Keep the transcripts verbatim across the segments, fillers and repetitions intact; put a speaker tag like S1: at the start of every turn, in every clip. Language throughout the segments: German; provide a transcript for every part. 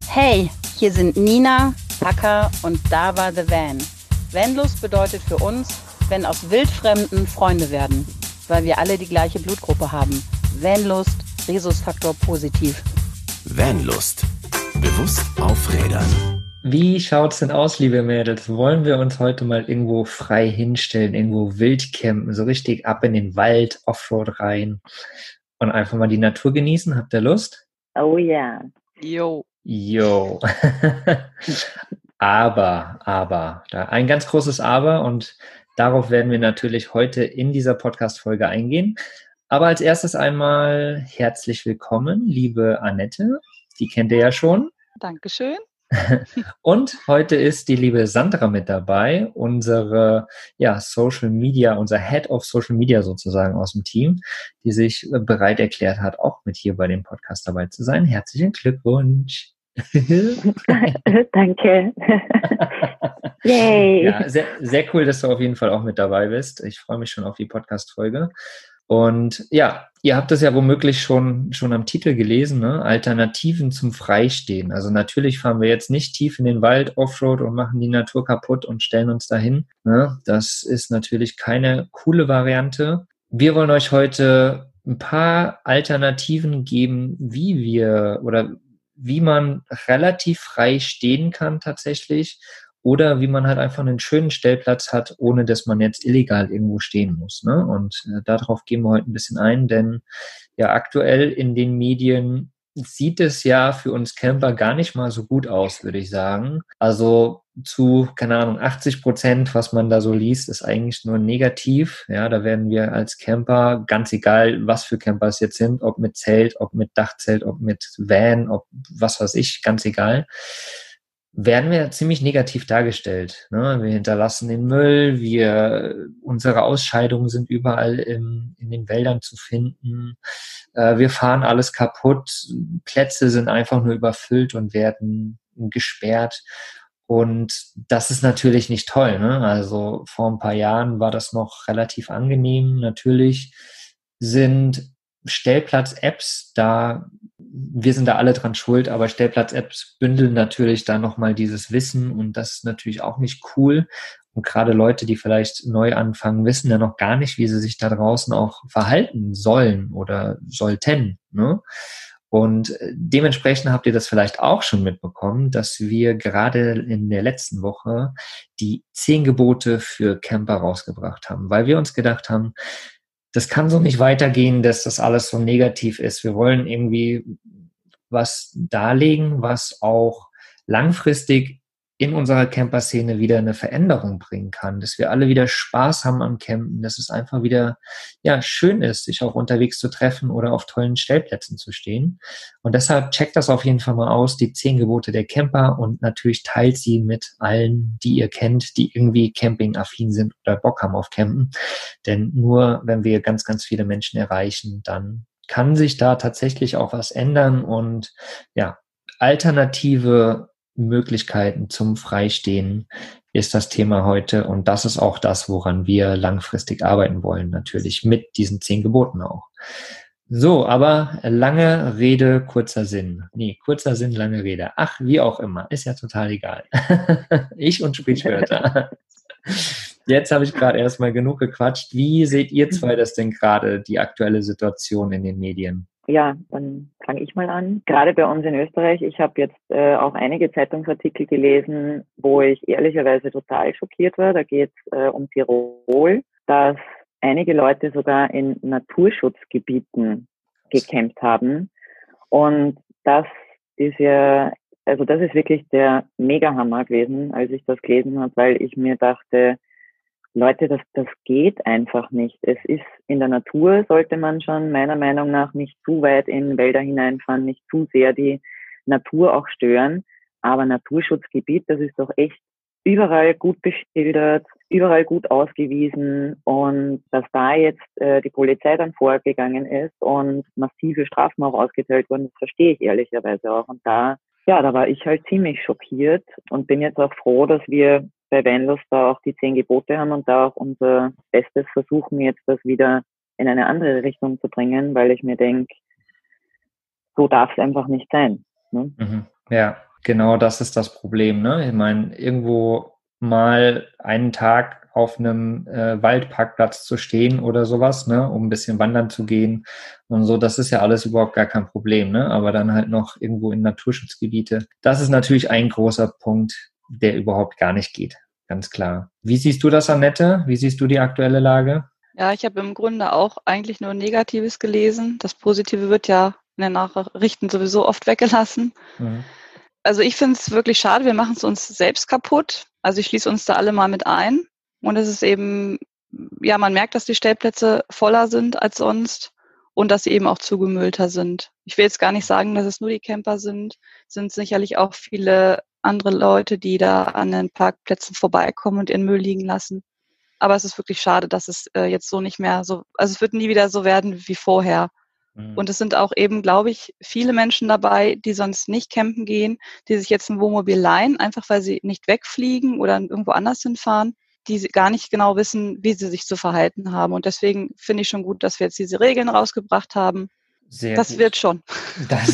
S1: Hey, hier sind Nina, Paka und da war The Van. Vanlust bedeutet für uns, wenn aus Wildfremden Freunde werden, weil wir alle die gleiche Blutgruppe haben. Vanlust, Rhesusfaktor positiv.
S2: Vanlust. Bewusst aufrädern.
S3: Wie schaut's denn aus, liebe Mädels? Wollen wir uns heute mal irgendwo frei hinstellen, irgendwo wild campen, so richtig ab in den Wald, Offroad rein und einfach mal die Natur genießen? Habt ihr Lust?
S4: Oh ja.
S1: Jo.
S3: Jo. Aber, aber, da ein ganz großes Aber und darauf werden wir natürlich heute in dieser Podcast-Folge eingehen. Aber als erstes einmal herzlich willkommen, liebe Annette. Die kennt ihr ja schon.
S1: Dankeschön.
S3: Und heute ist die liebe Sandra mit dabei, unsere ja, Social Media, unser Head of Social Media sozusagen aus dem Team, die sich bereit erklärt hat, auch mit hier bei dem Podcast dabei zu sein. Herzlichen Glückwunsch.
S4: Danke. Yay.
S3: Ja, sehr, sehr cool, dass du auf jeden Fall auch mit dabei bist. Ich freue mich schon auf die Podcast-Folge. Und ja, ihr habt das ja womöglich schon, schon am Titel gelesen, ne? Alternativen zum Freistehen. Also natürlich fahren wir jetzt nicht tief in den Wald, Offroad und machen die Natur kaputt und stellen uns dahin. Ne? Das ist natürlich keine coole Variante. Wir wollen euch heute ein paar Alternativen geben, wie wir oder wie man relativ frei stehen kann tatsächlich. Oder wie man halt einfach einen schönen Stellplatz hat, ohne dass man jetzt illegal irgendwo stehen muss. Ne? Und äh, darauf gehen wir heute ein bisschen ein, denn ja aktuell in den Medien sieht es ja für uns Camper gar nicht mal so gut aus, würde ich sagen. Also zu, keine Ahnung, achtzig Prozent, was man da so liest, ist eigentlich nur negativ. Ja, da werden wir als Camper, ganz egal, was für Camper es jetzt sind, ob mit Zelt, ob mit Dachzelt, ob mit Van, ob was weiß ich, ganz egal, werden wir ziemlich negativ dargestellt. Ne? Wir hinterlassen den Müll, wir, unsere Ausscheidungen sind überall in, in den Wäldern zu finden. Äh, wir fahren alles kaputt. Plätze sind einfach nur überfüllt und werden gesperrt. Und das ist natürlich nicht toll. Ne? Also vor ein paar Jahren war das noch relativ angenehm. Natürlich sind Stellplatz-Apps da, wir sind da alle dran schuld, aber Stellplatz-Apps bündeln natürlich da nochmal dieses Wissen und das ist natürlich auch nicht cool. Und gerade Leute, die vielleicht neu anfangen, wissen ja noch gar nicht, wie sie sich da draußen auch verhalten sollen oder sollten. Ne? Und dementsprechend habt ihr das vielleicht auch schon mitbekommen, dass wir gerade in der letzten Woche die zehn Gebote für Camper rausgebracht haben, weil wir uns gedacht haben, das kann so nicht weitergehen, dass das alles so negativ ist. Wir wollen irgendwie was darlegen, was auch langfristig in unserer Camper-Szene wieder eine Veränderung bringen kann, dass wir alle wieder Spaß haben am Campen, dass es einfach wieder ja schön ist, sich auch unterwegs zu treffen oder auf tollen Stellplätzen zu stehen. Und deshalb checkt das auf jeden Fall mal aus, die zehn Gebote der Camper und natürlich teilt sie mit allen, die ihr kennt, die irgendwie campingaffin sind oder Bock haben auf Campen. Denn nur wenn wir ganz, ganz viele Menschen erreichen, dann kann sich da tatsächlich auch was ändern und ja, alternative Möglichkeiten zum Freistehen ist das Thema heute und das ist auch das, woran wir langfristig arbeiten wollen, natürlich mit diesen zehn Geboten auch. So, aber lange Rede, kurzer Sinn. Nee, kurzer Sinn, lange Rede. Ach, wie auch immer, ist ja total egal. Ich und Sprichwörter. Jetzt habe ich gerade erstmal genug gequatscht. Wie seht ihr zwei das denn gerade, die aktuelle Situation in den Medien?
S4: Ja, dann fange ich mal an. Gerade bei uns in Österreich, ich habe jetzt äh, auch einige Zeitungsartikel gelesen, wo ich ehrlicherweise total schockiert war. Da geht es äh, um Tirol, dass einige Leute sogar in Naturschutzgebieten gecampt haben. Und das ist ja, also das ist wirklich der Mega-Hammer gewesen, als ich das gelesen habe, weil ich mir dachte, Leute, das, das geht einfach nicht. Es ist in der Natur, sollte man schon meiner Meinung nach nicht zu weit in Wälder hineinfahren, nicht zu sehr die Natur auch stören. Aber Naturschutzgebiet, das ist doch echt überall gut beschildert, überall gut ausgewiesen. Und dass da jetzt äh, die Polizei dann vorgegangen ist und massive Strafen auch ausgeteilt wurden, das verstehe ich ehrlicherweise auch. Und da, ja, da war ich halt ziemlich schockiert und bin jetzt auch froh, dass wir bei Vanlust da auch die zehn Gebote haben und da auch unser Bestes versuchen, jetzt das wieder in eine andere Richtung zu bringen, weil ich mir denke, so darf es einfach nicht sein. Ne?
S3: Mhm. Ja, Genau das ist das Problem, ne? Ich meine, irgendwo mal einen Tag auf einem äh, Waldparkplatz zu stehen oder sowas, ne, um ein bisschen wandern zu gehen und so, das ist ja alles überhaupt gar kein Problem, ne? Aber dann halt noch irgendwo in Naturschutzgebiete. Das ist natürlich ein großer Punkt, der überhaupt gar nicht geht. Ganz klar. Wie siehst du das, Annette? Wie siehst du die aktuelle Lage?
S5: Ja, ich habe im Grunde auch eigentlich nur Negatives gelesen. Das Positive wird ja in den Nachrichten sowieso oft weggelassen.
S3: Mhm.
S5: Also ich finde es wirklich schade, wir machen es uns selbst kaputt. Also ich schließe uns da alle mal mit ein. Und es ist eben, ja, man merkt, dass die Stellplätze voller sind als sonst und dass sie eben auch zugemüllter sind. Ich will jetzt gar nicht sagen, dass es nur die Camper sind, sind sicherlich auch viele andere Leute, die da an den Parkplätzen vorbeikommen und ihren Müll liegen lassen. Aber es ist wirklich schade, dass es äh, jetzt so nicht mehr so, also es wird nie wieder so werden wie vorher.
S3: Mhm.
S5: Und es sind auch eben, glaube ich, viele Menschen dabei, die sonst nicht campen gehen, die sich jetzt ein Wohnmobil leihen, einfach weil sie nicht wegfliegen oder irgendwo anders hinfahren, die gar nicht genau wissen, wie sie sich zu verhalten haben. Und deswegen finde ich schon gut, dass wir jetzt diese Regeln rausgebracht haben.
S3: Sehr
S5: das
S3: gut.
S5: wird schon.
S3: Das,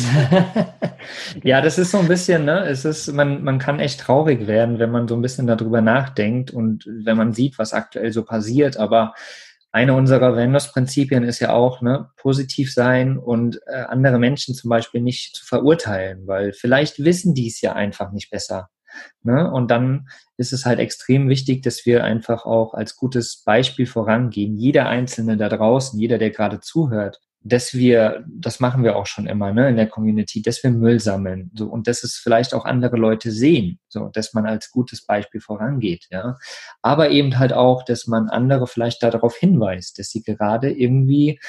S3: ja, das ist so ein bisschen, ne, es ist, man, man kann echt traurig werden, wenn man so ein bisschen darüber nachdenkt und wenn man sieht, was aktuell so passiert. Aber eine unserer Vanlos-Prinzipien ist ja auch, ne, positiv sein und äh, andere Menschen zum Beispiel nicht zu verurteilen, weil vielleicht wissen die es ja einfach nicht besser. Ne? Und dann ist es halt extrem wichtig, dass wir einfach auch als gutes Beispiel vorangehen. Jeder Einzelne da draußen, jeder, der gerade zuhört, dass wir, das machen wir auch schon immer, ne, in der Community, dass wir Müll sammeln, so, und dass es vielleicht auch andere Leute sehen, so, dass man als gutes Beispiel vorangeht, ja. Aber eben halt auch, dass man andere vielleicht darauf hinweist, dass sie gerade irgendwie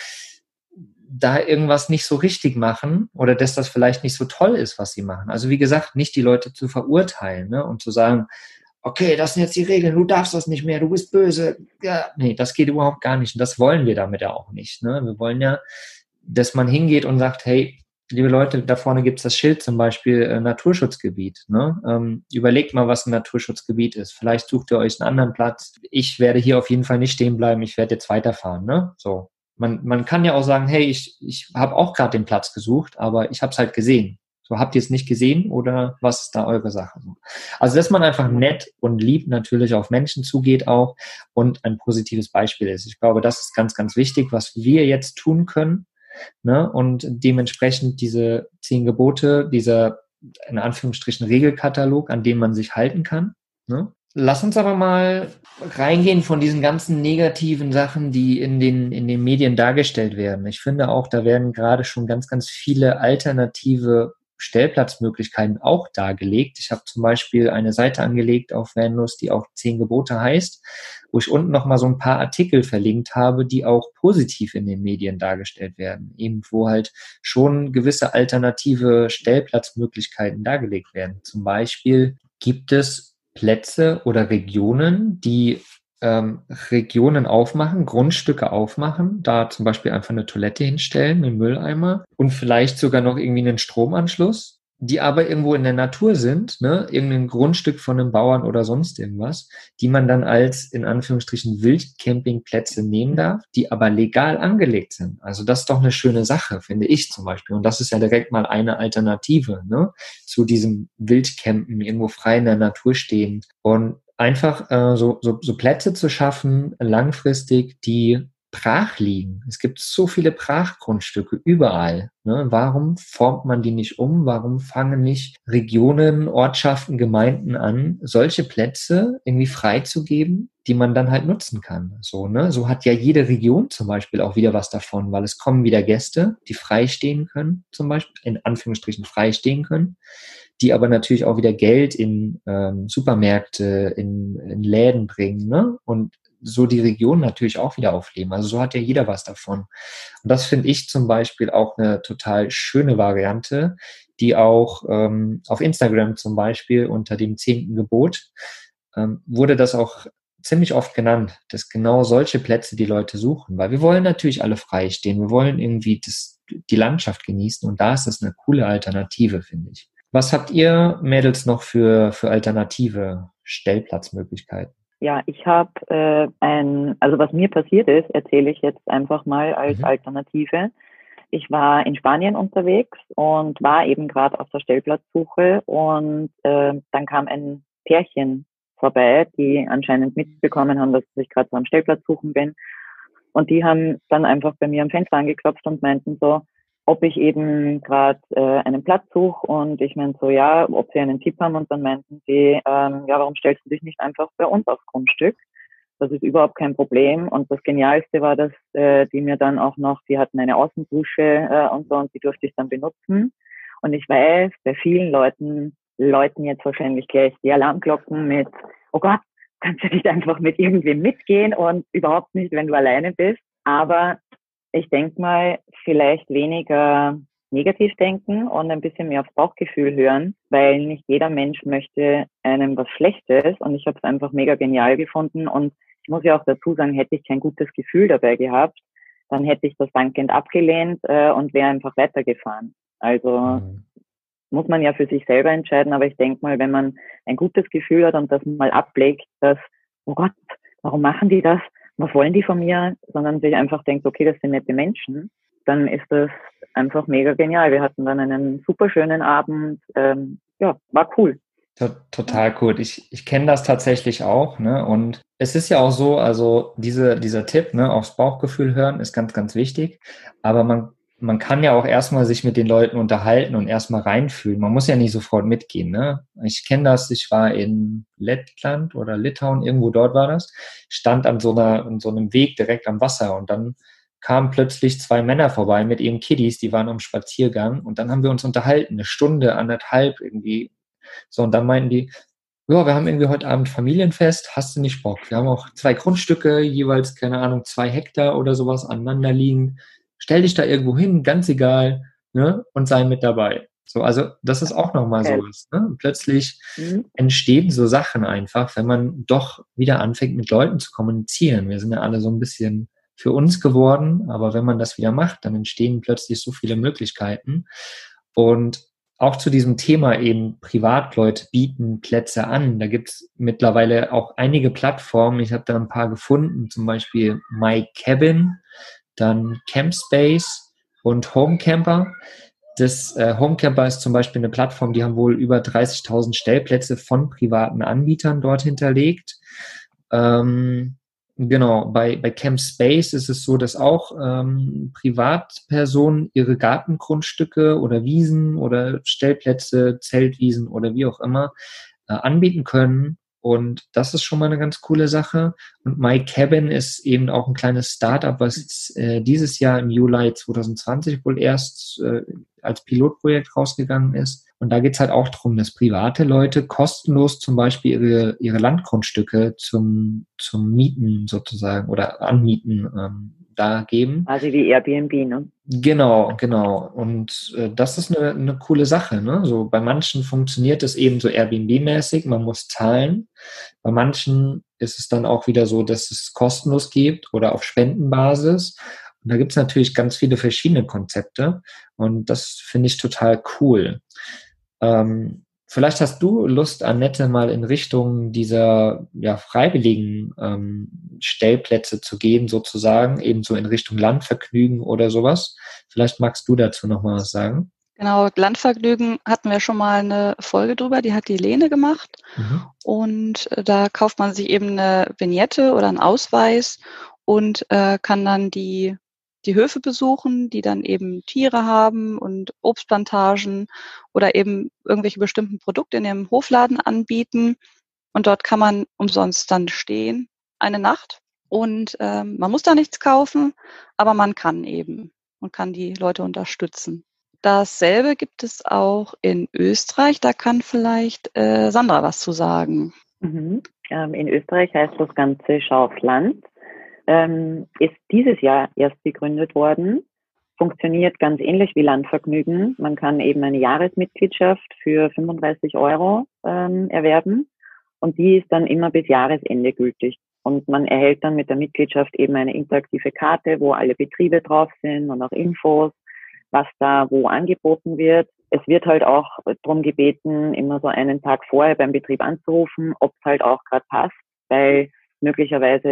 S3: da irgendwas nicht so richtig machen oder dass das vielleicht nicht so toll ist, was sie machen. Also wie gesagt, nicht die Leute zu verurteilen, ne, und zu sagen, okay, das sind jetzt die Regeln, du darfst das nicht mehr, du bist böse. Ja, nee, das geht überhaupt gar nicht. Und das wollen wir damit ja auch nicht. Ne? Wir wollen ja, dass man hingeht und sagt, hey, liebe Leute, da vorne gibt's das Schild zum Beispiel äh, Naturschutzgebiet. Ne? Ähm, überlegt mal, was ein Naturschutzgebiet ist. Vielleicht sucht ihr euch einen anderen Platz. Ich werde hier auf jeden Fall nicht stehen bleiben, ich werde jetzt weiterfahren. Ne? So. Man, man kann ja auch sagen, hey, ich, ich habe auch gerade den Platz gesucht, aber ich habe es halt gesehen. So, habt ihr es nicht gesehen oder was ist da eure Sache? Also, dass man einfach nett und lieb natürlich auf Menschen zugeht auch und ein positives Beispiel ist. Ich glaube, das ist ganz, ganz wichtig, was wir jetzt tun können, ne? Und dementsprechend diese zehn Gebote, dieser in Anführungsstrichen Regelkatalog, an dem man sich halten kann, ne? Lass uns aber mal reingehen von diesen ganzen negativen Sachen, die in den, in den Medien dargestellt werden. Ich finde auch, da werden gerade schon ganz, ganz viele alternative Stellplatzmöglichkeiten auch dargelegt. Ich habe zum Beispiel eine Seite angelegt auf Vanlos, die auch zehn Gebote heißt, wo ich unten nochmal so ein paar Artikel verlinkt habe, die auch positiv in den Medien dargestellt werden. Eben wo halt schon gewisse alternative Stellplatzmöglichkeiten dargelegt werden. Zum Beispiel gibt es Plätze oder Regionen, die ähm, Regionen aufmachen, Grundstücke aufmachen, da zum Beispiel einfach eine Toilette hinstellen, einen Mülleimer und vielleicht sogar noch irgendwie einen Stromanschluss, die aber irgendwo in der Natur sind, ne, irgendein Grundstück von einem Bauern oder sonst irgendwas, die man dann als in Anführungsstrichen Wildcampingplätze nehmen darf, die aber legal angelegt sind. Also das ist doch eine schöne Sache, finde ich zum Beispiel. Und das ist ja direkt mal eine Alternative, ne, zu diesem Wildcampen, irgendwo frei in der Natur stehen und einfach äh, so, so, so Plätze zu schaffen, langfristig, die brach liegen. Es gibt so viele Brachgrundstücke überall. Ne? Warum formt man die nicht um? Warum fangen nicht Regionen, Ortschaften, Gemeinden an, solche Plätze irgendwie freizugeben, die man dann halt nutzen kann? So, ne? So hat ja jede Region zum Beispiel auch wieder was davon, weil es kommen wieder Gäste, die frei stehen können, zum Beispiel, in Anführungsstrichen frei stehen können, die aber natürlich auch wieder Geld in ähm, Supermärkte, in, in Läden bringen, ne? Und so die Region natürlich auch wieder aufleben. Also so hat ja jeder was davon. Und das finde ich zum Beispiel auch eine total schöne Variante, die auch ähm, auf Instagram zum Beispiel unter dem zehnten Gebot ähm, wurde das auch ziemlich oft genannt, dass genau solche Plätze die Leute suchen, weil wir wollen natürlich alle frei stehen, wir wollen irgendwie das, die Landschaft genießen und da ist das eine coole Alternative, finde ich. Was habt ihr Mädels noch für, für alternative Stellplatzmöglichkeiten?
S4: Ja, ich habe äh, ein, also was mir passiert ist, erzähle ich jetzt einfach mal als
S3: Mhm.
S4: Alternative. Ich war in Spanien unterwegs und war eben gerade auf der Stellplatzsuche und äh, dann kam ein Pärchen vorbei, die anscheinend mitbekommen haben, dass ich gerade so am Stellplatz suchen bin. Und die haben dann einfach bei mir am Fenster angeklopft und meinten so, ob ich eben gerade äh, einen Platz suche. Und ich meinte so, ja, ob sie einen Tipp haben. Und dann meinten sie, ähm, ja, warum stellst du dich nicht einfach bei uns aufs Grundstück? Das ist überhaupt kein Problem. Und das Genialste war, dass äh, die mir dann auch noch, die hatten eine Außendusche äh, und so, und die durfte ich dann benutzen. Und ich weiß, bei vielen Leuten läuten jetzt wahrscheinlich gleich die Alarmglocken mit, oh Gott, kannst du nicht einfach mit irgendwem mitgehen und überhaupt nicht, wenn du alleine bist. Aber ich denke mal, vielleicht weniger negativ denken und ein bisschen mehr aufs Bauchgefühl hören, weil nicht jeder Mensch möchte einem was Schlechtes, und ich habe es einfach mega genial gefunden. Und ich muss ja auch dazu sagen, hätte ich kein gutes Gefühl dabei gehabt, dann hätte ich das dankend abgelehnt äh, und wäre einfach weitergefahren. Also mhm. muss man ja für sich selber entscheiden, aber ich denke mal, wenn man ein gutes Gefühl hat und das mal ablegt, dass, oh Gott, warum machen die das? Was wollen die von mir? Sondern sich einfach denkt, okay, das sind nette Menschen, dann ist das einfach mega genial. Wir hatten dann einen super schönen Abend. Ähm, ja, war cool.
S3: Total cool. Ich, ich kenne das tatsächlich auch, ne? Und es ist ja auch so, also diese, dieser Tipp, ne, aufs Bauchgefühl hören, ist ganz, ganz wichtig. Aber man, man kann ja auch erstmal sich mit den Leuten unterhalten und erstmal reinfühlen. Man muss ja nicht sofort mitgehen, ne? Ich kenne das, ich war in Lettland oder Litauen, irgendwo dort war das, stand an so einer, an so einem Weg direkt am Wasser, und dann kamen plötzlich zwei Männer vorbei mit ihren Kiddies, die waren am Spaziergang, und dann haben wir uns unterhalten, eine Stunde, anderthalb irgendwie. So, und dann meinten die, ja, wir haben irgendwie heute Abend Familienfest, hast du nicht Bock? Wir haben auch zwei Grundstücke, jeweils, keine Ahnung, zwei Hektar oder sowas aneinander liegen. Stell dich da irgendwo hin, ganz egal, ne, und sei mit dabei. So, also das ist auch nochmal
S4: Okay.
S3: sowas, ne? Plötzlich
S4: Mhm.
S3: entstehen so Sachen einfach, wenn man doch wieder anfängt, mit Leuten zu kommunizieren. Wir sind ja alle so ein bisschen für uns geworden, aber wenn man das wieder macht, dann entstehen plötzlich so viele Möglichkeiten. Und auch zu diesem Thema eben, Privatleute bieten Plätze an. Da gibt es mittlerweile auch einige Plattformen. Ich habe da ein paar gefunden, zum Beispiel MyCabin, dann Campspace und Homecamper. Das äh, Homecamper ist zum Beispiel eine Plattform, die haben wohl über dreißigtausend Stellplätze von privaten Anbietern dort hinterlegt. Ähm, Genau, bei, bei Campspace ist es so, dass auch ähm, Privatpersonen ihre Gartengrundstücke oder Wiesen oder Stellplätze, Zeltwiesen oder wie auch immer äh, anbieten können. Und das ist schon mal eine ganz coole Sache. Und MyCabin ist eben auch ein kleines Startup, was äh, dieses Jahr im Juli zwanzig zwanzig wohl erst äh, als Pilotprojekt rausgegangen ist. Und da geht's halt auch darum, dass private Leute kostenlos zum Beispiel ihre, ihre Landgrundstücke zum, zum Mieten sozusagen oder Anmieten ähm, da geben.
S4: Also wie Airbnb, ne?
S3: Genau, genau. Und äh, das ist eine, eine coole Sache, ne? So bei manchen funktioniert es eben so Airbnb-mäßig, man muss zahlen. Bei manchen ist es dann auch wieder so, dass es kostenlos gibt oder auf Spendenbasis. Und da gibt es natürlich ganz viele verschiedene Konzepte, und das finde ich total cool. Ähm, vielleicht hast du Lust, Annette, mal in Richtung dieser ja, freiwilligen ähm, Stellplätze zu gehen, sozusagen, eben so in Richtung Landvergnügen oder sowas. Vielleicht magst du dazu noch mal was sagen.
S5: Genau, Landvergnügen hatten wir schon mal eine Folge drüber, die hat die Lene gemacht.
S3: Mhm.
S5: Und äh, da kauft man sich eben eine Vignette oder einen Ausweis und äh, kann dann die die Höfe besuchen, die dann eben Tiere haben und Obstplantagen oder eben irgendwelche bestimmten Produkte in ihrem Hofladen anbieten. Und dort kann man umsonst dann stehen, eine Nacht. Und ähm, man muss da nichts kaufen, aber man kann eben und kann die Leute unterstützen. Dasselbe gibt es auch in Österreich. Da kann vielleicht äh, Sandra was zu sagen.
S4: Mhm. Ähm, in Österreich heißt das Ganze Schau aufs Land. Ähm, ist dieses Jahr erst gegründet worden, funktioniert ganz ähnlich wie Landvergnügen. Man kann eben eine Jahresmitgliedschaft für fünfunddreißig Euro ähm, erwerben, und die ist dann immer bis Jahresende gültig. Und man erhält dann mit der Mitgliedschaft eben eine interaktive Karte, wo alle Betriebe drauf sind und auch Infos, was da wo angeboten wird. Es wird halt auch darum gebeten, immer so einen Tag vorher beim Betrieb anzurufen, ob es halt auch gerade passt, weil möglicherweise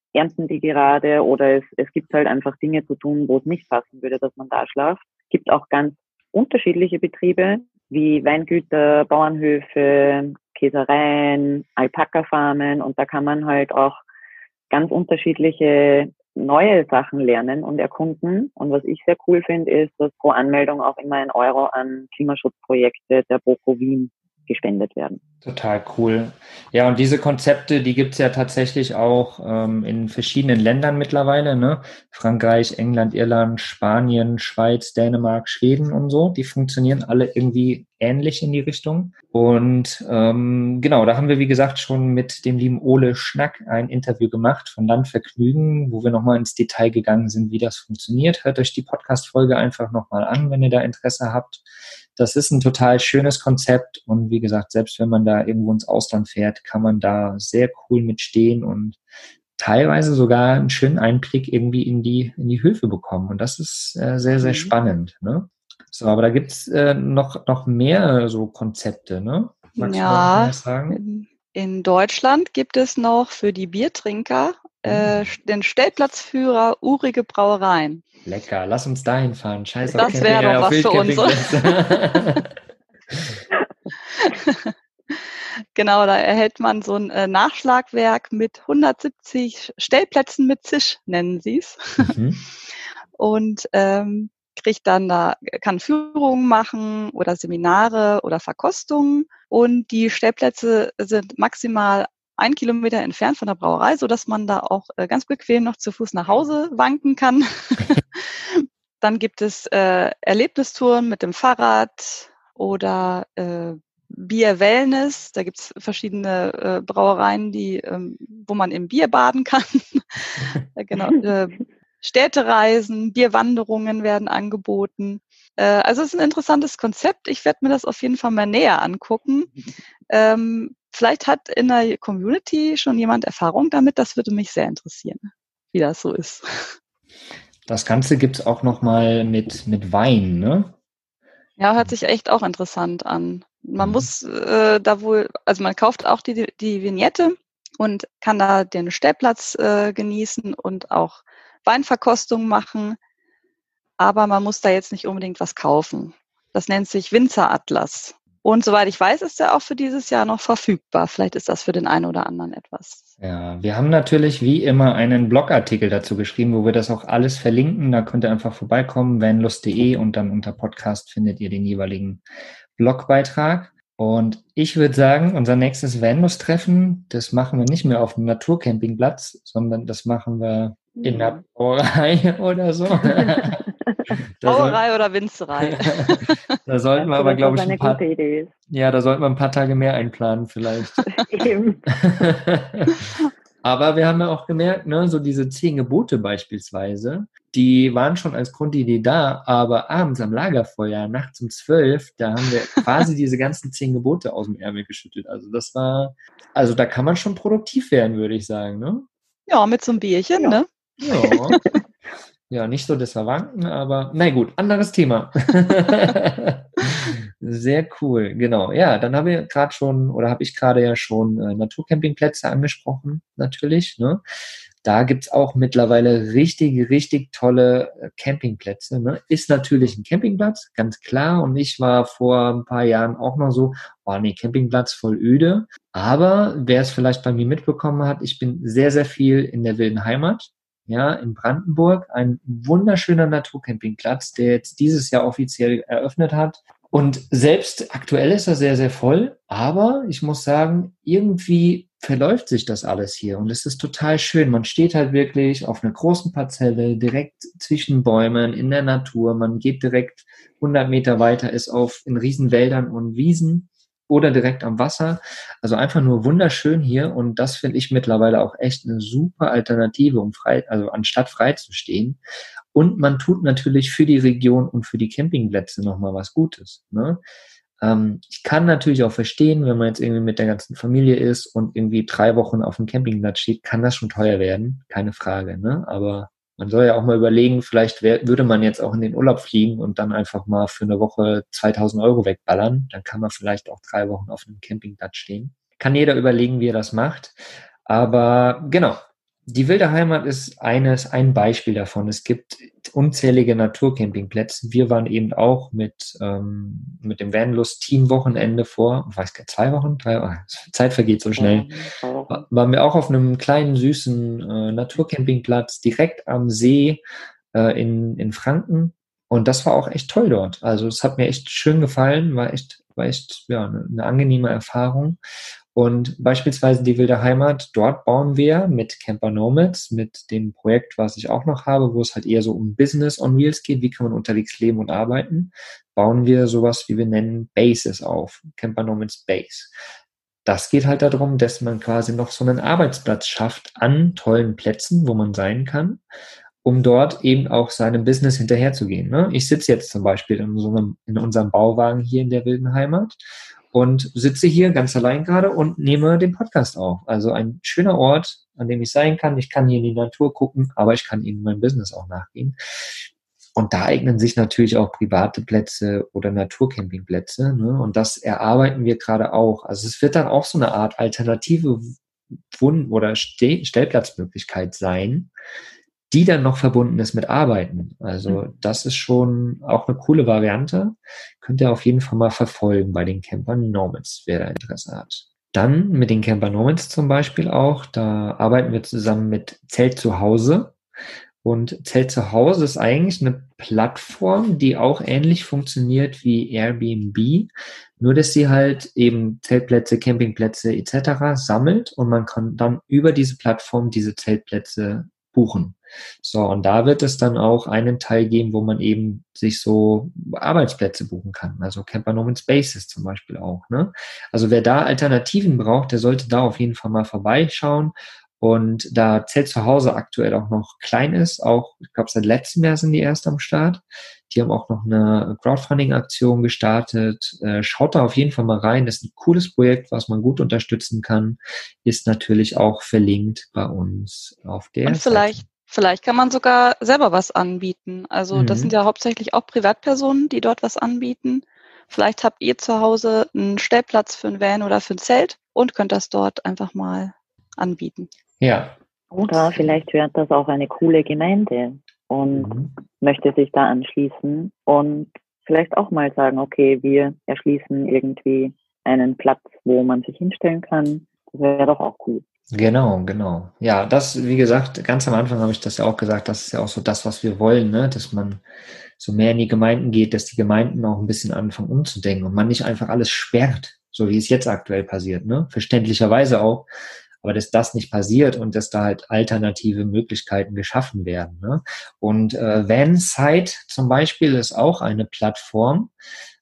S4: ernten die gerade oder es, es gibt halt einfach Dinge zu tun, wo es nicht passen würde, dass man da schlaft. Es gibt auch ganz unterschiedliche Betriebe, wie Weingüter, Bauernhöfe, Käsereien, Alpaka-Farmen und da kann man halt auch ganz unterschiedliche neue Sachen lernen und erkunden. Und was ich sehr cool finde, ist, dass pro Anmeldung auch immer ein Euro an Klimaschutzprojekte der BOKU Wien gespendet werden.
S3: Total cool. Ja, und diese Konzepte, die gibt's ja tatsächlich auch ähm, in verschiedenen Ländern mittlerweile, ne? Frankreich, England, Irland, Spanien, Schweiz, Dänemark, Schweden und so. Die funktionieren alle irgendwie ähnlich in die Richtung. Und ähm, genau, da haben wir, wie gesagt, schon mit dem lieben Ole Schnack ein Interview gemacht von Landvergnügen, wo wir nochmal ins Detail gegangen sind, wie das funktioniert. Hört euch die Podcast-Folge einfach nochmal an, wenn ihr da Interesse habt. Das ist ein total schönes Konzept und wie gesagt, selbst wenn man da irgendwo ins Ausland fährt, kann man da sehr cool mitstehen und teilweise sogar einen schönen Einblick irgendwie in die in die Höfe bekommen. Und das ist äh, sehr, sehr spannend. Ne? So, aber da gibt's äh, noch, noch mehr so Konzepte, ne? Magst du da noch was sagen?
S5: In, in Deutschland gibt es noch für die Biertrinker äh, den Stellplatzführer Urige Brauereien.
S3: Lecker, lass uns dahin fahren. Scheiße,
S5: das wäre doch was für uns. Genau, da erhält man so ein äh, Nachschlagwerk mit hundertsiebzig Stellplätzen mit Zisch, nennen sie es. Mhm. Und ähm, kriegt dann da, kann Führungen machen oder Seminare oder Verkostungen. Und die Stellplätze sind maximal ein Kilometer entfernt von der Brauerei, so dass man da auch äh, ganz bequem noch zu Fuß nach Hause wanken kann. Dann gibt es äh, Erlebnistouren mit dem Fahrrad oder äh, Bier-Wellness. Da gibt es verschiedene äh, Brauereien, die, ähm, wo man im Bier baden kann. Genau. Äh, Städtereisen, Bierwanderungen werden angeboten. Äh, also es ist ein interessantes Konzept. Ich werde mir das auf jeden Fall mal näher angucken. Ähm, vielleicht hat in der Community schon jemand Erfahrung damit. Das würde mich sehr interessieren, wie das so ist.
S3: Das Ganze gibt's auch noch mal mit, mit Wein, ne?
S5: Ja, hört sich echt auch interessant an. Man mhm. muss äh, da wohl, also man kauft auch die, die Vignette und kann da den Stellplatz äh, genießen und auch Weinverkostung machen, aber man muss da jetzt nicht unbedingt was kaufen. Das nennt sich Winzeratlas. Und soweit ich weiß, ist der auch für dieses Jahr noch verfügbar. Vielleicht ist das für den einen oder anderen etwas.
S3: Ja, wir haben natürlich wie immer einen Blogartikel dazu geschrieben, wo wir das auch alles verlinken. Da könnt ihr einfach vorbeikommen, vanlust punkt de und dann unter Podcast findet ihr den jeweiligen Blogbeitrag. Und ich würde sagen, unser nächstes Vanlust-Treffen, das machen wir nicht mehr auf einem Naturcampingplatz, sondern das machen wir in der Brauerei oder so.
S5: Brauerei oder Winzerei.
S3: Da sollten wir aber, glaube ich, ein paar, ja, da sollten wir ein paar Tage mehr einplanen vielleicht. Eben. Aber wir haben ja auch gemerkt, ne, so diese zehn Gebote beispielsweise, die waren schon als Grundidee da, aber abends am Lagerfeuer, nachts um zwölf, da haben wir quasi diese ganzen zehn Gebote aus dem Ärmel geschüttelt. Also das war, also da kann man schon produktiv werden, würde ich sagen, ne?
S5: Ja, mit so einem Bierchen, ja. Ne?
S3: Ja. Ja, nicht so das Verwanken, aber na gut, anderes Thema. Sehr cool, genau. Ja, dann haben wir gerade schon, oder habe ich gerade ja schon äh, Naturcampingplätze angesprochen, natürlich. Ne? Da gibt's auch mittlerweile richtig, richtig tolle äh, Campingplätze. Ne? Ist natürlich ein Campingplatz, ganz klar. Und ich war vor ein paar Jahren auch noch so, oh nee, Campingplatz voll öde. Aber wer es vielleicht bei mir mitbekommen hat, ich bin sehr, sehr viel in der wilden Heimat. Ja, in Brandenburg, ein wunderschöner Naturcampingplatz, der jetzt dieses Jahr offiziell eröffnet hat. Und selbst aktuell ist er sehr, sehr voll. Aber ich muss sagen, irgendwie verläuft sich das alles hier. Und es ist total schön. Man steht halt wirklich auf einer großen Parzelle, direkt zwischen Bäumen, in der Natur. Man geht direkt hundert Meter weiter, ist auf in Riesenwäldern und Wiesen. Oder direkt am Wasser. Also einfach nur wunderschön hier und das finde ich mittlerweile auch echt eine super Alternative, um frei, also anstatt frei zu stehen. Und man tut natürlich für die Region und für die Campingplätze nochmal was Gutes. Ne? Ähm, ich kann natürlich auch verstehen, wenn man jetzt irgendwie mit der ganzen Familie ist und irgendwie drei Wochen auf dem Campingplatz steht, kann das schon teuer werden, keine Frage. Ne? Aber man soll ja auch mal überlegen, vielleicht wär, würde man jetzt auch in den Urlaub fliegen und dann einfach mal für eine Woche zweitausend Euro wegballern. Dann kann man vielleicht auch drei Wochen auf einem Campingplatz stehen. Kann jeder überlegen, wie er das macht. Aber genau, Die wilde Heimat ist eines, ein Beispiel davon. Es gibt unzählige Naturcampingplätze. Wir waren eben auch mit, ähm, mit dem Vanlust-Team-Wochenende vor, ich weiß gar nicht, zwei Wochen, drei Wochen, Zeit vergeht so schnell,
S4: Ja.
S3: waren wir auch auf einem kleinen, süßen äh, Naturcampingplatz direkt am See äh, in, in Franken. Und das war auch echt toll dort. Also es hat mir echt schön gefallen, war echt, war echt ja, eine, eine angenehme Erfahrung. Und beispielsweise die wilde Heimat, dort bauen wir mit Camper Nomads, mit dem Projekt, was ich auch noch habe, wo es halt eher so um Business on Wheels geht, wie kann man unterwegs leben und arbeiten, bauen wir sowas, wie wir nennen, Bases auf, Camper Nomads Base. Das geht halt darum, dass man quasi noch so einen Arbeitsplatz schafft an tollen Plätzen, wo man sein kann, um dort eben auch seinem Business hinterherzugehen. Ne? Ich sitze jetzt zum Beispiel in, so einem, in unserem Bauwagen hier in der wilden Heimat und sitze hier ganz allein gerade und nehme den Podcast auf. Also ein schöner Ort, an dem ich sein kann. Ich kann hier in die Natur gucken, aber ich kann eben meinem Business auch nachgehen. Und da eignen sich natürlich auch private Plätze oder Naturcampingplätze. Ne? Und das erarbeiten wir gerade auch. Also es wird dann auch so eine Art alternative Wohn- oder Ste- Stellplatzmöglichkeit sein, die dann noch verbunden ist mit Arbeiten. Also das ist schon auch eine coole Variante. Könnt ihr auf jeden Fall mal verfolgen bei den Camper Nomads, wer da Interesse hat. Dann mit den Camper Nomads zum Beispiel auch, da arbeiten wir zusammen mit Zelt zu Hause. Und Zelt zu Hause ist eigentlich eine Plattform, die auch ähnlich funktioniert wie Airbnb, nur dass sie halt eben Zeltplätze, Campingplätze et cetera sammelt und man kann dann über diese Plattform diese Zeltplätze buchen. So, und da wird es dann auch einen Teil geben, wo man eben sich so Arbeitsplätze buchen kann. Also Camper Nomads Spaces zum Beispiel auch. Ne? Also wer da Alternativen braucht, der sollte da auf jeden Fall mal vorbeischauen. Und da Zelt zu Hause aktuell auch noch klein ist, auch, ich glaube, seit letztem Jahr sind die erst am Start. Die haben auch noch eine Crowdfunding-Aktion gestartet. Äh, schaut da auf jeden Fall mal rein. Das ist ein cooles Projekt, was man gut unterstützen kann. Ist natürlich auch verlinkt bei uns auf der
S5: Und vielleicht,
S3: Seite.
S5: vielleicht kann man sogar selber was anbieten. Also das sind
S3: Mhm.
S5: ja hauptsächlich auch Privatpersonen, die dort was anbieten. Vielleicht habt ihr zu Hause einen Stellplatz für ein Van oder für ein Zelt und könnt das dort einfach mal anbieten.
S3: Ja.
S4: Oder vielleicht hört das auch eine coole Gemeinde und
S3: Mhm.
S4: möchte sich da anschließen und vielleicht auch mal sagen, okay, wir erschließen irgendwie einen Platz, wo man sich hinstellen kann. Das wäre doch auch cool.
S3: Genau, genau. Ja, das, wie gesagt, ganz am Anfang habe ich das ja auch gesagt, das ist ja auch so das, was wir wollen, ne? Dass man so mehr in die Gemeinden geht, dass die Gemeinden auch ein bisschen anfangen umzudenken und man nicht einfach alles sperrt, so wie es jetzt aktuell passiert, ne? Verständlicherweise auch, aber dass das nicht passiert und dass da halt alternative Möglichkeiten geschaffen werden, ne? Und äh, Vansite zum Beispiel ist auch eine Plattform,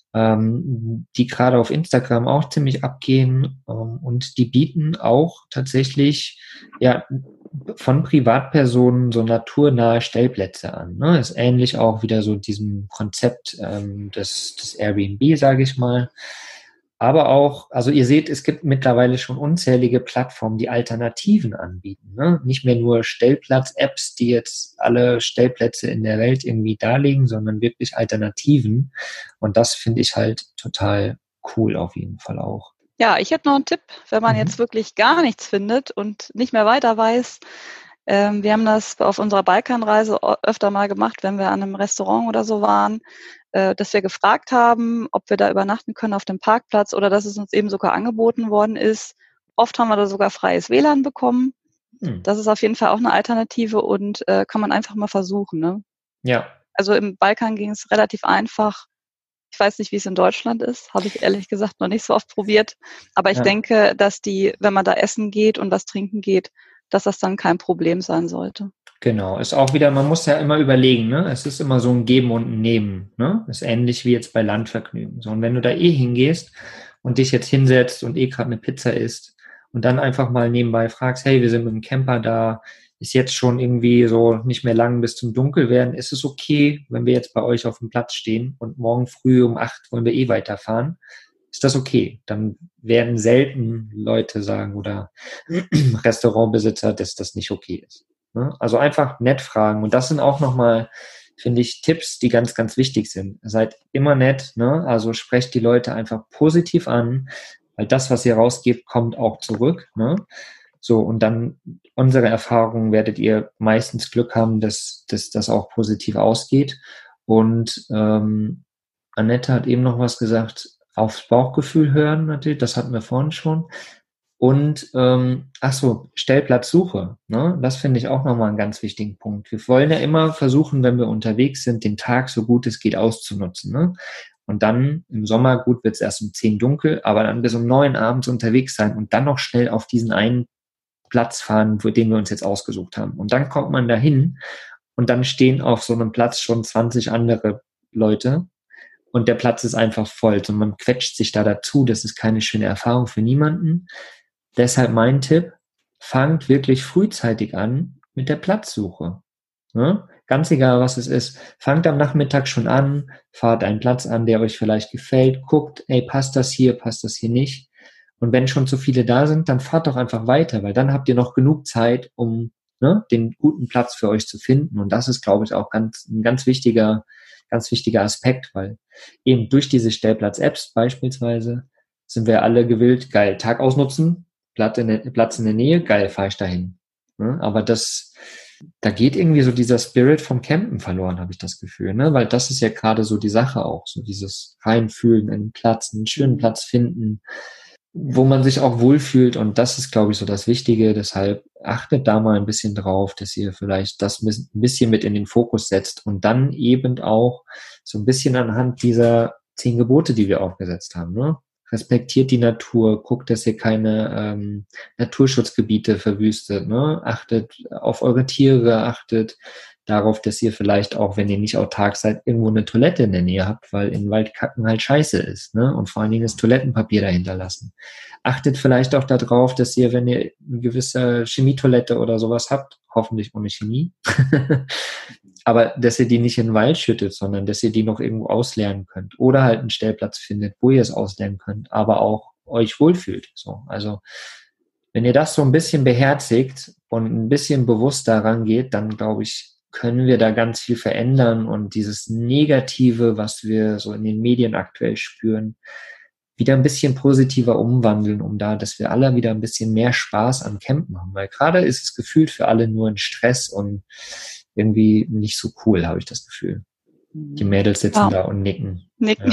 S3: ähm, die gerade auf Instagram auch ziemlich abgehen, ähm, und die bieten auch tatsächlich ja von Privatpersonen so naturnahe Stellplätze an. Ne? Ist ähnlich auch wieder so diesem Konzept ähm, des, des Airbnb, sage ich mal. Aber auch, also ihr seht, es gibt mittlerweile schon unzählige Plattformen, die Alternativen anbieten. Ne? Nicht mehr nur Stellplatz-Apps, die jetzt alle Stellplätze in der Welt irgendwie darlegen, sondern wirklich Alternativen. Und das finde ich halt total cool auf jeden Fall auch.
S5: Ja, ich hätte noch einen Tipp, wenn man
S3: Mhm.
S5: jetzt wirklich gar nichts findet und nicht mehr weiter weiß. Ähm, wir haben das auf unserer Balkanreise o- öfter mal gemacht, wenn wir an einem Restaurant oder so waren, äh, dass wir gefragt haben, ob wir da übernachten können auf dem Parkplatz oder dass es uns eben sogar angeboten worden ist. Oft haben wir da sogar freies W L A N bekommen.
S3: Hm.
S5: Das ist auf jeden Fall auch eine Alternative und äh, kann man einfach mal versuchen. Ne?
S3: Ja.
S5: Also im Balkan ging es relativ einfach. Ich weiß nicht, wie es in Deutschland ist. Habe ich ehrlich gesagt noch nicht so oft probiert. Aber ich
S3: Ja.
S5: denke, dass die, wenn man da essen geht und was trinken geht, dass das dann kein Problem sein sollte.
S3: Genau, ist auch wieder, man muss ja immer überlegen, ne? Es ist immer so ein Geben und ein Nehmen, ne? Ist ähnlich wie jetzt bei Landvergnügen. So, und wenn du da eh hingehst und dich jetzt hinsetzt und eh gerade eine Pizza isst und dann einfach mal nebenbei fragst, hey, wir sind mit dem Camper da, ist jetzt schon irgendwie so nicht mehr lang bis zum Dunkelwerden, ist es okay, wenn wir jetzt bei euch auf dem Platz stehen und morgen früh um acht wollen wir eh weiterfahren? Ist das okay? Dann werden selten Leute sagen oder Restaurantbesitzer, dass das nicht okay ist. Ne? Also einfach nett fragen. Und das sind auch nochmal, finde ich, Tipps, die ganz, ganz wichtig sind. Seid immer nett, ne? Also sprecht die Leute einfach positiv an, weil das, was ihr rausgebt, kommt auch zurück. Ne? So, und dann unserer Erfahrung werdet ihr meistens Glück haben, dass, dass das auch positiv ausgeht. Und ähm, Annette hat eben noch was gesagt, aufs Bauchgefühl hören natürlich, das hatten wir vorhin schon. Und, ähm, ach so, Stellplatzsuche, ne? Das finde ich auch nochmal einen ganz wichtigen Punkt. Wir wollen ja immer versuchen, wenn wir unterwegs sind, den Tag so gut es geht auszunutzen, ne? Und dann im Sommer, gut, wird es erst um zehn dunkel, aber dann bis um neun abends unterwegs sein und dann noch schnell auf diesen einen Platz fahren, für den wir uns jetzt ausgesucht haben. Und dann kommt man dahin und dann stehen auf so einem Platz schon zwanzig andere Leute und der Platz ist einfach voll. Und man quetscht sich da dazu. Das ist keine schöne Erfahrung für niemanden. Deshalb mein Tipp, fangt wirklich frühzeitig an mit der Platzsuche. Ne? Ganz egal, was es ist. Fangt am Nachmittag schon an, fahrt einen Platz an, der euch vielleicht gefällt, guckt, ey, passt das hier, passt das hier nicht. Und wenn schon zu viele da sind, dann fahrt doch einfach weiter, weil dann habt ihr noch genug Zeit, um ne, den guten Platz für euch zu finden. Und das ist, glaube ich, auch ganz, ein ganz wichtiger, ganz wichtiger Aspekt, weil eben durch diese Stellplatz-Apps beispielsweise sind wir alle gewillt, geil, Tag ausnutzen, Platz in der, Platz in der Nähe, geil, fahre ich dahin. Ne? Aber das, da geht irgendwie so dieser Spirit vom Campen verloren, habe ich das Gefühl, ne? Weil das ist ja gerade so die Sache auch, so dieses Reinfühlen, einen Platz, einen schönen Platz finden, wo man sich auch wohlfühlt, und das ist, glaube ich, so das Wichtige. Deshalb achtet da mal ein bisschen drauf, dass ihr vielleicht das ein bisschen mit in den Fokus setzt und dann eben auch so ein bisschen anhand dieser zehn Gebote, die wir aufgesetzt haben, ne? Respektiert die Natur, guckt, dass ihr keine ähm, Naturschutzgebiete verwüstet, ne? Achtet auf eure Tiere, achtet darauf, dass ihr vielleicht auch, wenn ihr nicht autark seid, irgendwo eine Toilette in der Nähe habt, weil in Waldkacken halt scheiße ist, ne? Und vor allen Dingen das Toilettenpapier dahinter lassen. Achtet vielleicht auch darauf, dass ihr, wenn ihr eine gewisse Chemietoilette oder sowas habt, hoffentlich ohne Chemie, aber dass ihr die nicht in den Wald schüttet, sondern dass ihr die noch irgendwo ausleeren könnt oder halt einen Stellplatz findet, wo ihr es ausleeren könnt, aber auch euch wohlfühlt. So, also wenn ihr das so ein bisschen beherzigt und ein bisschen bewusst daran geht, dann glaube ich, können wir da ganz viel verändern und dieses Negative, was wir so in den Medien aktuell spüren, wieder ein bisschen positiver umwandeln, um da, dass wir alle wieder ein bisschen mehr Spaß am Campen haben. Weil gerade ist es gefühlt für alle nur ein Stress und irgendwie nicht so cool, habe ich das Gefühl. Die Mädels sitzen wow. da und nicken.
S5: Nicken.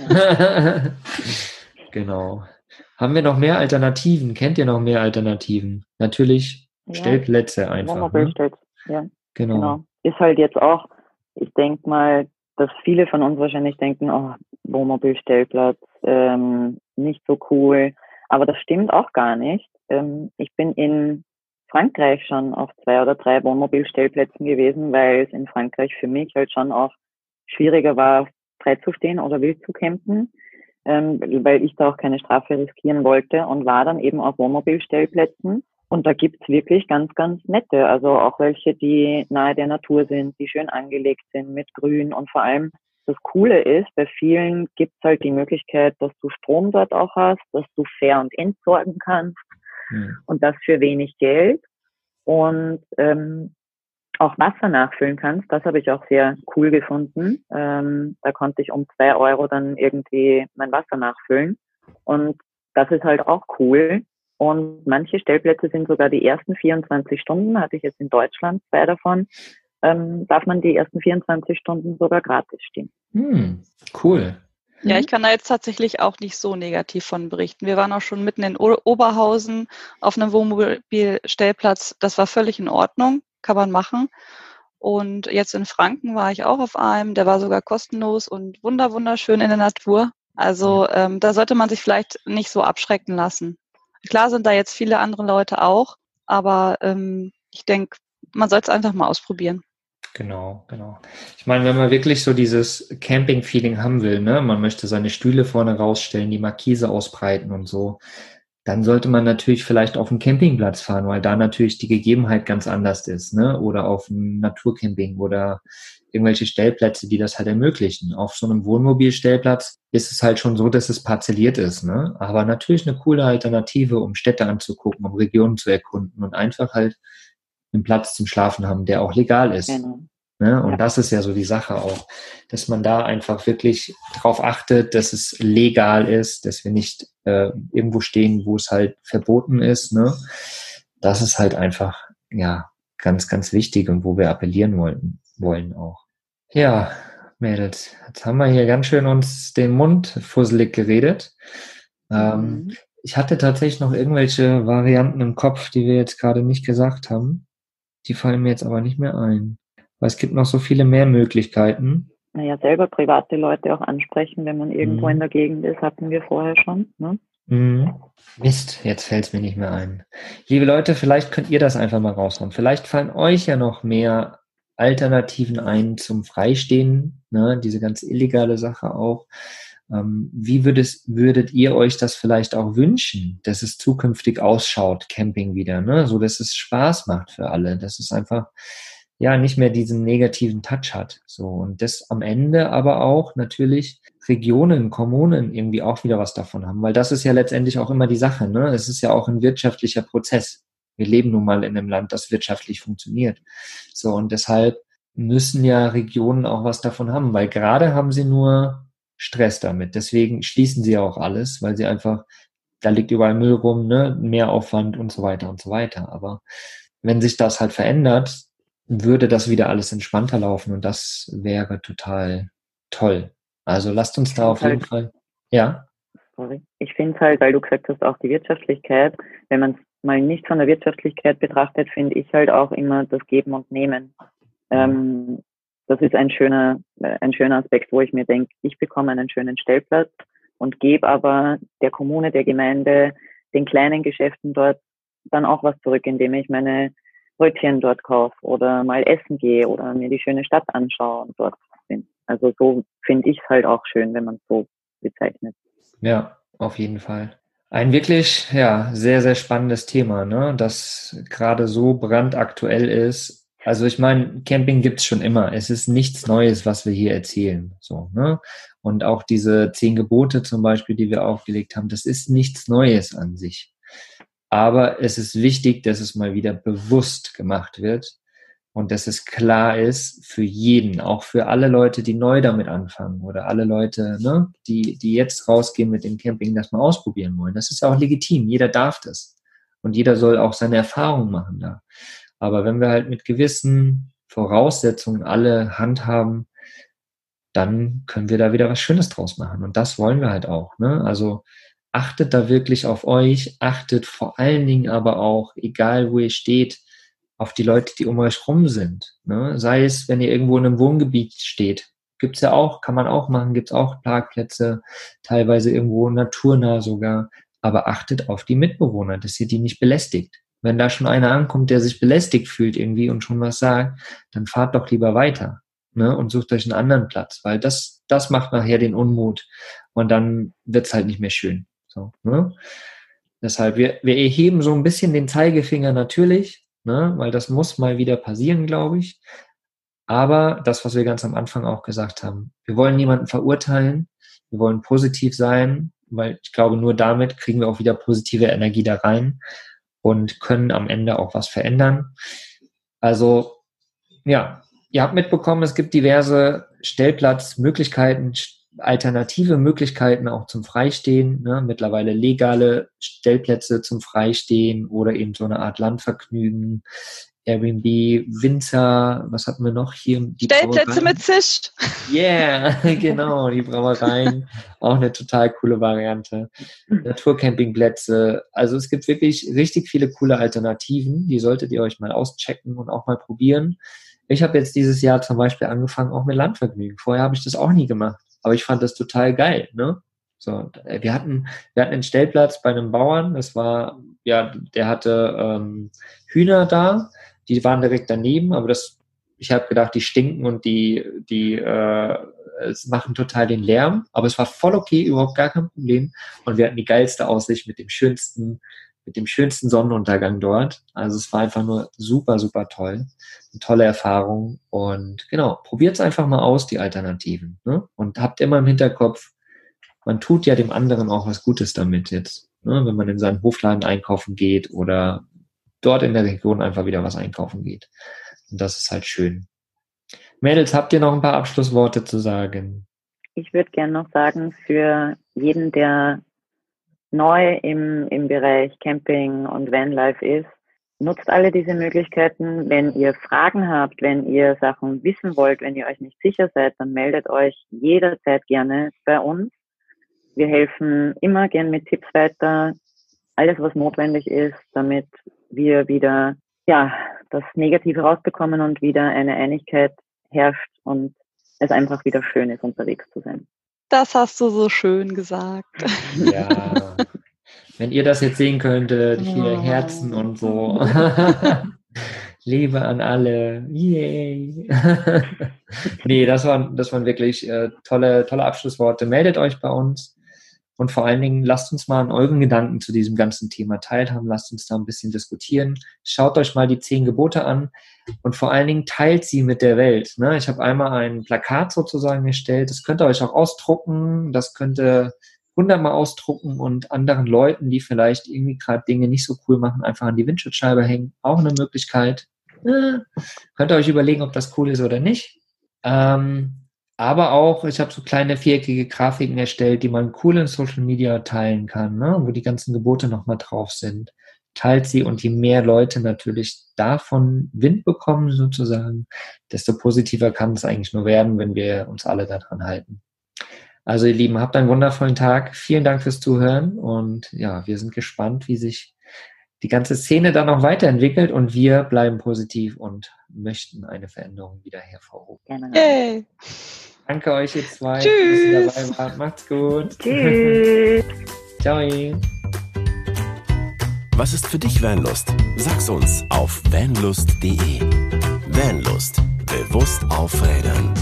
S3: Ja. Genau. Haben wir noch mehr Alternativen? Kennt ihr noch mehr Alternativen? Natürlich ja. Stellplätze einfach. Ne?
S4: Ja.
S3: Genau.
S4: genau. Ist halt jetzt auch, ich denke mal, dass viele von uns wahrscheinlich denken, oh, Wohnmobilstellplatz, ähm, nicht so cool. Aber das stimmt auch gar nicht. Ähm, ich bin in Frankreich schon auf zwei oder drei Wohnmobilstellplätzen gewesen, weil es in Frankreich für mich halt schon auch schwieriger war, frei zu stehen oder wild zu campen, ähm, weil ich da auch keine Strafe riskieren wollte und war dann eben auf Wohnmobilstellplätzen. Und da gibt's wirklich ganz, ganz nette, also auch welche, die nahe der Natur sind, die schön angelegt sind mit Grün. Und vor allem das Coole ist, bei vielen gibt's halt die Möglichkeit, dass du Strom dort auch hast, dass du fair und entsorgen kannst mhm. und das für wenig Geld. Und ähm, auch Wasser nachfüllen kannst, das habe ich auch sehr cool gefunden. Ähm, da konnte ich um zwei Euro dann irgendwie mein Wasser nachfüllen. Und das ist halt auch cool. Und manche Stellplätze sind sogar die ersten vierundzwanzig Stunden, hatte ich jetzt in Deutschland zwei davon, ähm, darf man die ersten vierundzwanzig Stunden sogar gratis stehen.
S3: Hm, cool.
S5: Ja, ich kann da jetzt tatsächlich auch nicht so negativ von berichten. Wir waren auch schon mitten in o- Oberhausen auf einem Wohnmobilstellplatz. Das war völlig in Ordnung, kann man machen. Und jetzt in Franken war ich auch auf einem, der war sogar kostenlos und wunder wunderschön in der Natur. Also ähm, da sollte man sich vielleicht nicht so abschrecken lassen. Klar sind da jetzt viele andere Leute auch, aber ähm, ich denke, man soll es einfach mal ausprobieren.
S3: Genau, genau. Ich meine, wenn man wirklich so dieses Camping-Feeling haben will, ne, man möchte seine Stühle vorne rausstellen, die Markise ausbreiten und so, dann sollte man natürlich vielleicht auf einen Campingplatz fahren, weil da natürlich die Gegebenheit ganz anders ist, ne, oder auf ein Naturcamping oder irgendwelche Stellplätze, die das halt ermöglichen. Auf so einem Wohnmobilstellplatz ist es halt schon so, dass es parzelliert ist, ne, aber natürlich eine coole Alternative, um Städte anzugucken, um Regionen zu erkunden und einfach halt einen Platz zum Schlafen haben, der auch legal ist. Genau. Ne? Und ja. das ist ja so die Sache auch, dass man da einfach wirklich drauf achtet, dass es legal ist, dass wir nicht äh, irgendwo stehen, wo es halt verboten ist. Ne? Das ist halt einfach ja, ganz, ganz wichtig und wo wir appellieren wollten, wollen auch. Ja, Mädels, jetzt haben wir hier ganz schön uns den Mund fusselig geredet. Ähm,
S4: Mhm.
S3: ich hatte tatsächlich noch irgendwelche Varianten im Kopf, die wir jetzt gerade nicht gesagt haben. Die fallen mir jetzt aber nicht mehr ein. Weil es gibt noch so viele mehr Möglichkeiten.
S4: Naja, selber private Leute auch ansprechen, wenn man irgendwo in
S3: Mhm.
S4: der Gegend ist, hatten wir vorher schon. Ne?
S3: Mhm. Mist, jetzt fällt es mir nicht mehr ein. Liebe Leute, vielleicht könnt ihr das einfach mal raushauen. Vielleicht fallen euch ja noch mehr Alternativen ein zum Freistehen, ne? Diese ganz illegale Sache auch. Ähm, wie würdet, würdet ihr euch das vielleicht auch wünschen, dass es zukünftig ausschaut, Camping wieder, ne? So, dass es Spaß macht für alle, dass es einfach ja nicht mehr diesen negativen Touch hat. So, und das am Ende aber auch natürlich Regionen, Kommunen irgendwie auch wieder was davon haben, weil das ist ja letztendlich auch immer die Sache, ne? Es ist ja auch ein wirtschaftlicher Prozess. Wir leben nun mal in einem Land, das wirtschaftlich funktioniert. So, und deshalb müssen ja Regionen auch was davon haben, weil gerade haben sie nur Stress damit. Deswegen schließen sie ja auch alles, weil sie einfach, da liegt überall Müll rum, ne? Mehraufwand und so weiter und so weiter. Aber wenn sich das halt verändert, würde das wieder alles entspannter laufen und das wäre total toll. Also lasst uns
S4: Ich
S3: da
S4: finde
S3: auf jeden
S4: halt,
S3: Fall, ja.
S4: sorry, ich finde halt, weil du gesagt hast, auch die Wirtschaftlichkeit, wenn man es mal nicht von der Wirtschaftlichkeit betrachtet, finde ich halt auch immer das Geben und Nehmen. Ähm, das ist ein schöner, ein schöner Aspekt, wo ich mir denke, ich bekomme einen schönen Stellplatz und gebe aber der Kommune, der Gemeinde, den kleinen Geschäften dort dann auch was zurück, indem ich meine Brötchen dort kaufe oder mal essen gehe oder mir die schöne Stadt anschaue und dort bin. Also so finde ich es halt auch schön, wenn man es so bezeichnet.
S3: Ja, auf jeden Fall. Ein wirklich, ja, sehr, sehr spannendes Thema, ne, das gerade so brandaktuell ist. Also ich meine, Camping gibt's schon immer. Es ist nichts Neues, was wir hier erzählen, so, ne? Und auch diese zehn Gebote zum Beispiel, die wir aufgelegt haben, das ist nichts Neues an sich. Aber es ist wichtig, dass es mal wieder bewusst gemacht wird und dass es klar ist für jeden, auch für alle Leute, die neu damit anfangen oder alle Leute, ne, die, die jetzt rausgehen mit dem Camping, das mal ausprobieren wollen. Das ist ja auch legitim. Jeder darf das. Und jeder soll auch seine Erfahrungen machen da. Aber wenn wir halt mit gewissen Voraussetzungen alle handhaben, dann können wir da wieder was Schönes draus machen. Und das wollen wir halt auch, ne? Also achtet da wirklich auf euch, achtet vor allen Dingen aber auch, egal wo ihr steht, auf die Leute, die um euch rum sind. Ne? Sei es, wenn ihr irgendwo in einem Wohngebiet steht, gibt's ja auch, kann man auch machen, gibt's auch Parkplätze, teilweise irgendwo naturnah sogar. Aber achtet auf die Mitbewohner, dass ihr die nicht belästigt. Wenn da schon einer ankommt, der sich belästigt fühlt irgendwie und schon was sagt, dann fahrt doch lieber weiter, ne? Und sucht euch einen anderen Platz, weil das, das macht nachher den Unmut und dann wird's halt nicht mehr schön. So, ne? Deshalb, wir, wir erheben so ein bisschen den Zeigefinger natürlich, ne? Weil das muss mal wieder passieren, glaube ich. Aber das, was wir ganz am Anfang auch gesagt haben, wir wollen niemanden verurteilen, wir wollen positiv sein, weil ich glaube, nur damit kriegen wir auch wieder positive Energie da rein und können am Ende auch was verändern. Also, ja, ihr habt mitbekommen, es gibt diverse Stellplatzmöglichkeiten, alternative Möglichkeiten auch zum Freistehen, ne? Mittlerweile legale Stellplätze zum Freistehen oder eben so eine Art Landvergnügen, Airbnb, Winzer, was hatten wir noch hier? Die
S5: Stellplätze
S3: Brauereien.
S5: mit Zisch.
S3: Yeah, genau, die Brauereien, auch eine total coole Variante. Naturcampingplätze, also es gibt wirklich richtig viele coole Alternativen, die solltet ihr euch mal auschecken und auch mal probieren. Ich habe jetzt dieses Jahr zum Beispiel angefangen auch mit Landvergnügen. Vorher habe ich das auch nie gemacht, aber ich fand das total geil, ne? So, wir hatten, wir hatten einen Stellplatz bei einem Bauern, das war, ja, der hatte ähm, Hühner da, die waren direkt daneben, aber das, ich habe gedacht, die stinken und die, die äh, es machen total den Lärm, aber es war voll okay, überhaupt gar kein Problem. Und wir hatten die geilste Aussicht mit dem schönsten, mit dem schönsten Sonnenuntergang dort. Also es war einfach nur super, super toll. Eine tolle Erfahrung. Und genau, probiert es einfach mal aus, die Alternativen. Ne? Und habt immer im Hinterkopf, man tut ja dem anderen auch was Gutes damit jetzt. Ne? Wenn man in seinen Hofladen einkaufen geht oder dort in der Region einfach wieder was einkaufen geht. Und das ist halt schön. Mädels, habt ihr noch ein paar Abschlussworte zu sagen?
S4: Ich würde gerne noch sagen, für jeden, der neu im, im Bereich Camping und Vanlife ist, nutzt alle diese Möglichkeiten. Wenn ihr Fragen habt, wenn ihr Sachen wissen wollt, wenn ihr euch nicht sicher seid, dann meldet euch jederzeit gerne bei uns. Wir helfen immer gern mit Tipps weiter. Alles, was notwendig ist, damit wir wieder, ja, das Negative rausbekommen und wieder eine Einigkeit herrscht und es einfach wieder schön ist, unterwegs zu sein.
S5: Das hast du so schön gesagt.
S3: Ja, wenn ihr das jetzt sehen könntet, hier oh. Herzen und so. Liebe an alle. Yay. Nee, das waren, das waren wirklich äh, tolle, tolle Abschlussworte. Meldet euch bei uns. Und vor allen Dingen, lasst uns mal an euren Gedanken zu diesem ganzen Thema teilhaben. Lasst uns da ein bisschen diskutieren. Schaut euch mal die zehn Gebote an und vor allen Dingen teilt sie mit der Welt. Ne? Ich habe einmal ein Plakat sozusagen erstellt. Das könnt ihr euch auch ausdrucken. Das könnt ihr hundertmal ausdrucken und anderen Leuten, die vielleicht irgendwie gerade Dinge nicht so cool machen, einfach an die Windschutzscheibe hängen. Auch eine Möglichkeit. Äh, könnt ihr euch überlegen, ob das cool ist oder nicht. Ähm, Aber auch, ich habe so kleine viereckige Grafiken erstellt, die man cool in Social Media teilen kann, ne? Wo die ganzen Gebote nochmal drauf sind. Teilt sie und je mehr Leute natürlich davon Wind bekommen sozusagen, desto positiver kann es eigentlich nur werden, wenn wir uns alle daran halten. Also ihr Lieben, habt einen wundervollen Tag. Vielen Dank fürs Zuhören und ja, wir sind gespannt, wie sich die ganze Szene dann noch weiterentwickelt und wir bleiben positiv und möchten eine Veränderung wieder hervorrufen.
S4: Gerne.
S5: Yay.
S3: Danke euch ihr zwei,
S5: Tschüss.
S3: dass ihr dabei wart. Macht's gut.
S4: Tschüss.
S3: Ciao.
S2: Was ist für dich Vanlust? Sag's uns auf vanlust punkt de. Vanlust. Bewusst aufrädern.